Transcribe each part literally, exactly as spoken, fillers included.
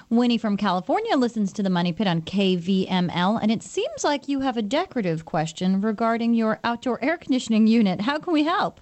Winnie from California listens to the Money Pit on K V M L, and it seems like you have a decorative question regarding your outdoor air conditioning unit. How can we help?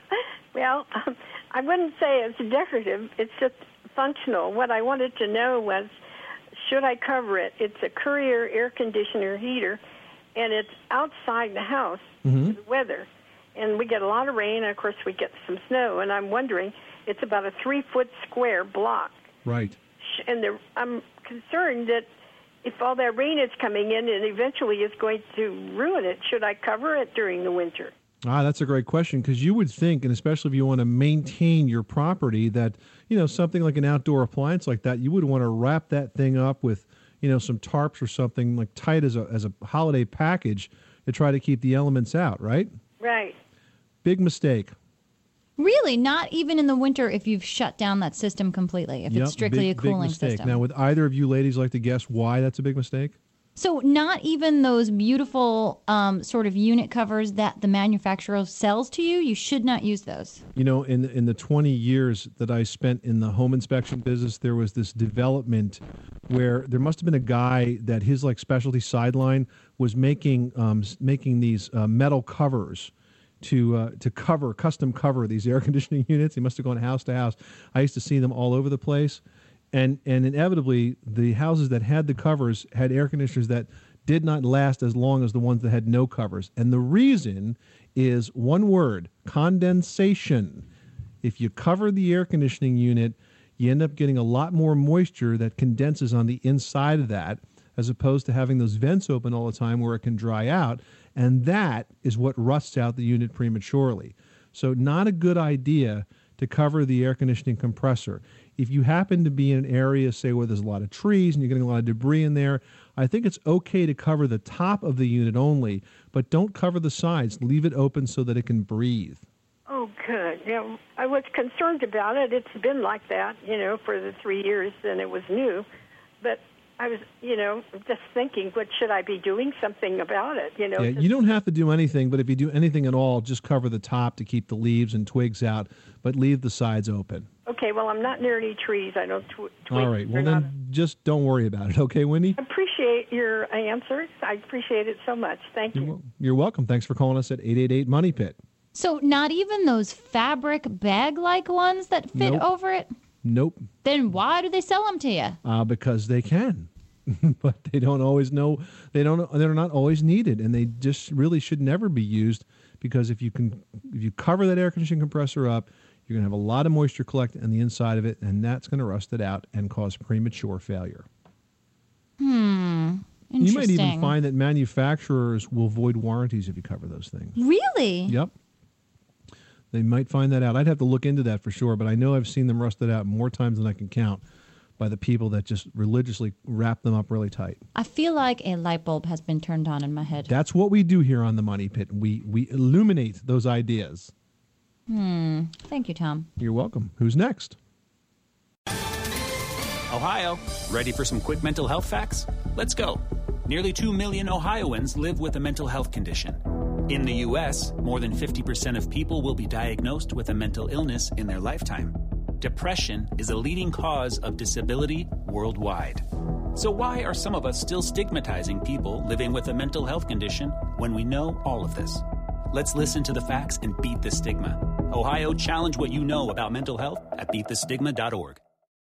Well, um, I wouldn't say it's decorative. It's just functional. What I wanted to know was, should I cover it? It's a Courier air conditioner heater, and it's outside the house, Mm-hmm. the weather. And we get a lot of rain, and, of course, we get some snow. And I'm wondering, it's about a three-foot square block. Right. And the, I'm concerned that if all that rain is coming in, it eventually is going to ruin it. Should I cover it during the winter? Ah, that's a great question, because you would think, and especially if you want to maintain your property, that, you know, something like an outdoor appliance like that, you would want to wrap that thing up with, you know, some tarps or something like tight as a as a holiday package to try to keep the elements out, right? Right. Big mistake. Really? Not even in the winter if you've shut down that system completely, if Yep, it's strictly big, a cooling big mistake. system? Now, would either of you ladies like to guess why that's a big mistake? So not even those beautiful um, sort of unit covers that the manufacturer sells to you, you should not use those. You know, in in the twenty years that I spent in the home inspection business, there was this development where there must have been a guy that his like specialty sideline was making um, making these uh, metal covers to uh, to cover, custom cover these air conditioning units. He must have gone house to house. I used to see them all over the place. And and inevitably, the houses that had the covers had air conditioners that did not last as long as the ones that had no covers. And the reason is one word: condensation. If you cover the air conditioning unit, you end up getting a lot more moisture that condenses on the inside of that, as opposed to having those vents open all the time where it can dry out. And that is what rusts out the unit prematurely. So not a good idea to cover the air conditioning compressor. If you happen to be in an area, say, where there's a lot of trees and you're getting a lot of debris in there, I think it's okay to cover the top of the unit only, but don't cover the sides. Leave it open so that it can breathe. Oh, good. Yeah, I was concerned about it. It's been like that, you know, for the three years, and it was new. But I was, you know, just thinking, what should I be doing something about it, you know? Yeah, you don't have to do anything, but if you do anything at all, just cover the top to keep the leaves and twigs out, but leave the sides open. Okay, well, I'm not near any trees. I don't tw- twigs. All right, well, They're then not- just don't worry about it, okay, Wendy? I appreciate your answers. I appreciate it so much. Thank you. You're, wel- you're welcome. Thanks for calling us at eight eight eight Money Pit. So not even those fabric bag-like ones that fit Nope. over it? Nope, Then why do they sell them to you? uh, because they can. But they don't always know, they don't, they're not always needed, and they just really should never be used, because if you can, if you cover that air conditioning compressor up, you're going to have a lot of moisture collect on the inside of it, and that's going to rust it out and cause premature failure. Hmm. Interesting. You might even find that manufacturers will void warranties if you cover those things. Really? Yep. They might find that out. I'd have to look into that for sure, but I know I've seen them rusted out more times than I can count by the people that just religiously wrap them up really tight. I feel like a light bulb has been turned on in my head. That's what we do here on the Money Pit. We we illuminate those ideas. Hmm. Thank you, Tom. You're welcome. Who's next? Ohio, ready for some quick mental health facts? Let's go. Nearly two million Ohioans live with a mental health condition. In the U S, more than fifty percent of people will be diagnosed with a mental illness in their lifetime. Depression is a leading cause of disability worldwide. So why are some of us still stigmatizing people living with a mental health condition when we know all of this? Let's listen to the facts and beat the stigma. Ohio, challenge what you know about mental health at beat the stigma dot org.